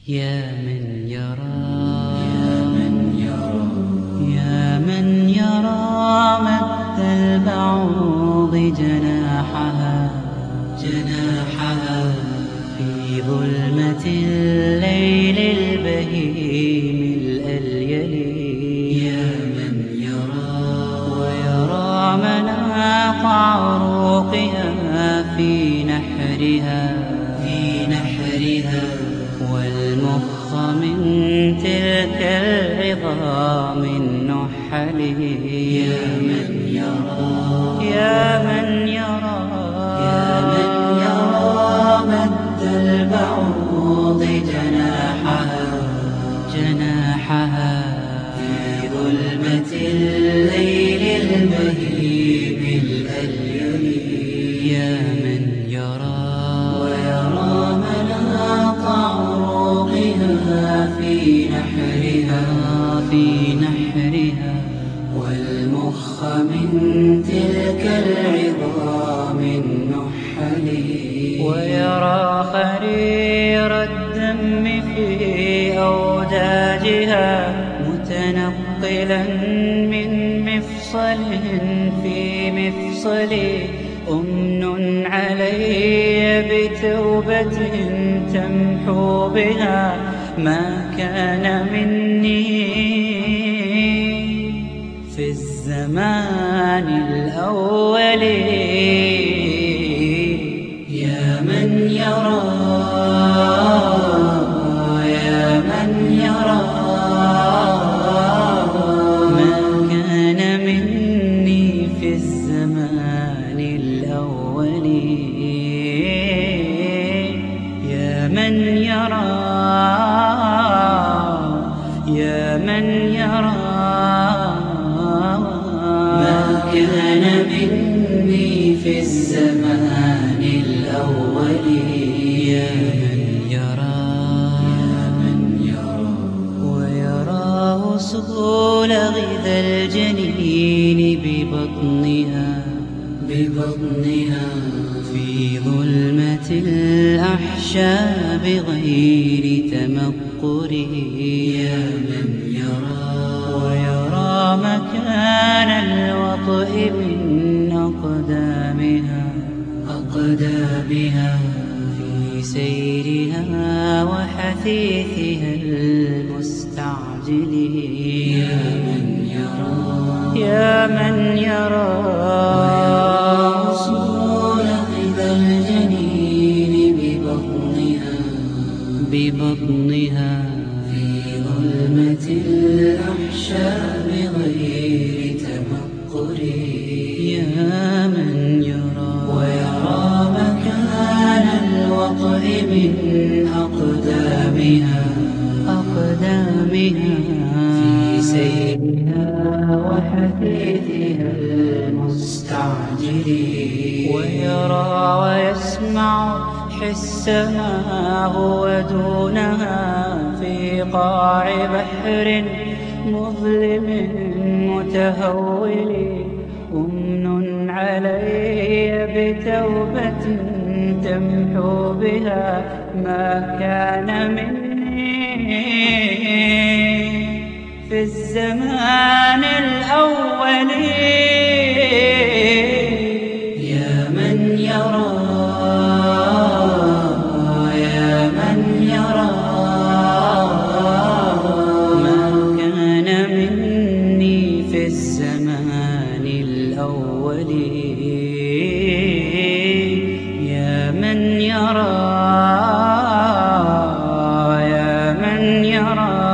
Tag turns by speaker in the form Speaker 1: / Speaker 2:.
Speaker 1: يا من يرى يا من يرى مد البعوض جناحها في ظلمة الليل البهيم الأليل. يا من يرى ويرى مناط عروقها في نحرها والمخ من تلك العظام النحل. يا من يرى مد البعوض جناحها في ظلمة الليل البهيم الأليل. يا من يرى ويرى مناط عروقها في نحرها والمخ من تلك العظام النحل. ويرى خرير الدم في أوداجها متنقلا من مفصل في مفصل. أمن علي بتوبة تمحو بها ما كان مني في الزمان الأول. يا من يرى ما كان مني في الزمان الأول. يا من يرى ما كان مني في الزمان الأول. يا من يرى ويرى وصول غذا الجنين ببطنها في ظلمة الأحشاء بغير تمقر. يا من يرى ويرى مكان الوطئ من أقدامها في سيرها وحثيثها المستعجل. يا من يرى وصول غذا الجنين ببطنها في ظلمة الأحشاء بغير تمقر. يا من يرى ويرى مكان الوطئ من أقدامها في سيرها وحثيثها المستعجل. ويرى ويسمع حسها هو دونها في قاع بحر مظلم متهول. أمن علي بتوبة تمحو بها ما كان مني في الزمان الأول. يا من يرى ما كان مني في الزمان الأول. يا من يرى